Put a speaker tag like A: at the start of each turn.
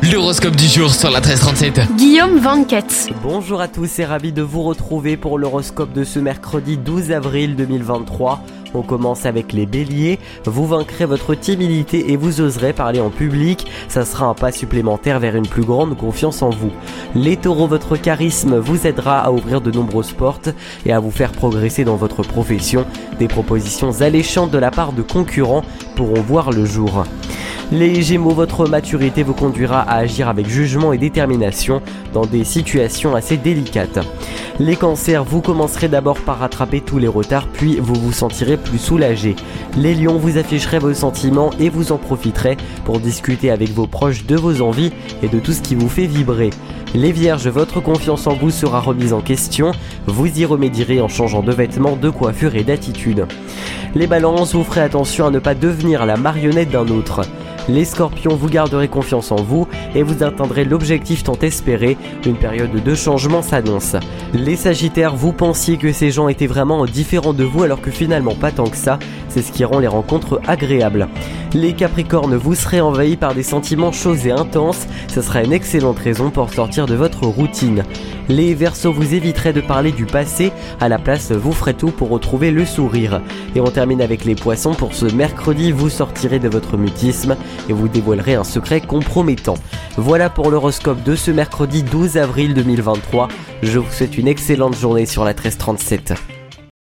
A: L'horoscope du jour sur la 1337.
B: Guillaume Vanquette.
C: Bonjour à tous et ravi de vous retrouver pour l'horoscope de ce mercredi 12 avril 2023. On commence avec les béliers. Vous vaincrez votre timidité et vous oserez parler en public. Ça sera un pas supplémentaire vers une plus grande confiance en vous. Les taureaux, votre charisme vous aidera à ouvrir de nombreuses portes et à vous faire progresser dans votre profession. Des propositions alléchantes de la part de concurrents pourront voir le jour. Les gémeaux, votre maturité vous conduira à agir avec jugement et détermination dans des situations assez délicates. Les cancers, vous commencerez d'abord par rattraper tous les retards, puis vous vous sentirez plus soulagé. Les lions, vous afficherez vos sentiments et vous en profiterez pour discuter avec vos proches de vos envies et de tout ce qui vous fait vibrer. Les vierges, votre confiance en vous sera remise en question, vous y remédierez en changeant de vêtements, de coiffure et d'attitude. Les balances, vous ferez attention à ne pas devenir la marionnette d'un autre. Les scorpions, vous garderez confiance en vous et vous atteindrez l'objectif tant espéré, une période de changement s'annonce. Les sagittaires, vous pensiez que ces gens étaient vraiment différents de vous alors que finalement pas tant que ça, c'est ce qui rend les rencontres agréables. Les capricornes, vous serez envahis par des sentiments chauds et intenses, ce sera une excellente raison pour sortir de votre routine. Les verseaux, vous éviterez de parler du passé, à la place vous ferez tout pour retrouver le sourire. Et on termine avec les poissons, pour ce mercredi vous sortirez de votre mutisme et vous dévoilerez un secret compromettant. Voilà pour l'horoscope de ce mercredi 12 avril 2023, je vous souhaite une excellente journée sur la 1337.